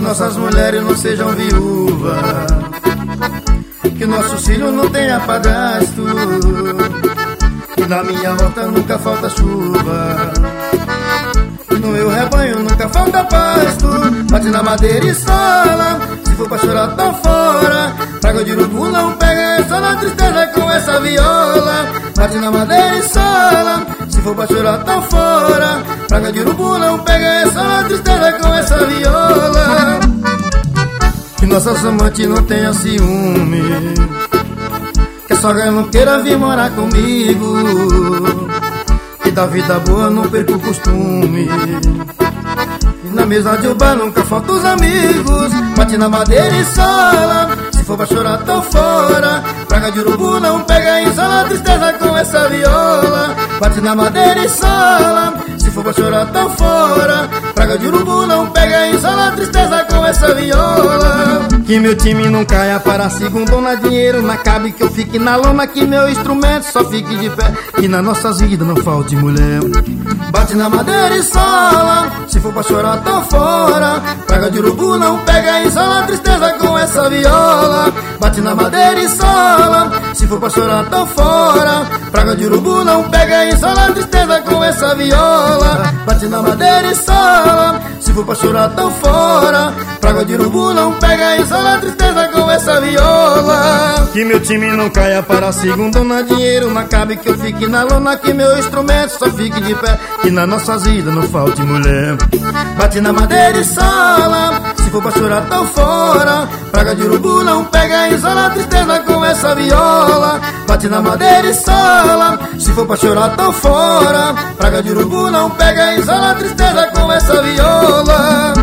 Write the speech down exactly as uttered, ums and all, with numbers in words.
nossas mulheres não sejam viúvas, que nossos filhos não tenham padrasto, que na minha horta nunca falta chuva, no meu rebanho nunca falta pasto. Bate na madeira e sola, se for pra chorar tô fora. Praga de urubu não pega, só na tristeza com essa viola. Bate na madeira e sola, se for pra chorar tô fora. Praga de urubu não pega, só na tristeza com essa viola. Que nossas amantes não tenham ciúme, que a sogra não queira vir morar comigo, que da vida boa não perco o costume, e na mesa de bar nunca faltam os amigos. Bate na madeira e sola, se for pra chorar tô fora. Praga de urubu não pega, isola a tristeza com essa viola. Bate na madeira e sola, se for pra chorar tô fora. Praga de urubu não pega, isola a tristeza com essa viola. Que meu time não caia para a segundona, dinheiro não cabe, que eu fique na lona, que meu instrumento só fique de pé, que nas nossas vidas não falte mulher. Bate na madeira e sola, se for pra chorar tô fora. Praga de urubu não pega, isola a tristeza com essa viola. Bate na madeira e sola, se for pra chorar tô fora. Praga de urubu não pega, isola a tristeza com essa viola. Bate na madeira e sola, se for pra chorar tô fora. Praga de urubu não pega, isola a tristeza com essa viola. Que meu time não caia para a segundona, dinheiro não cabe, que eu fique na lona, que meu instrumento só fique de pé, que nas nossas vidas não falte mulher. Bate na madeira e sola, se for pra chorar tô fora. Praga de urubu não pega, isola a tristeza com essa viola. Bate na madeira e sola, se for pra chorar tô fora. Praga de urubu não pega, isola a tristeza com essa viola.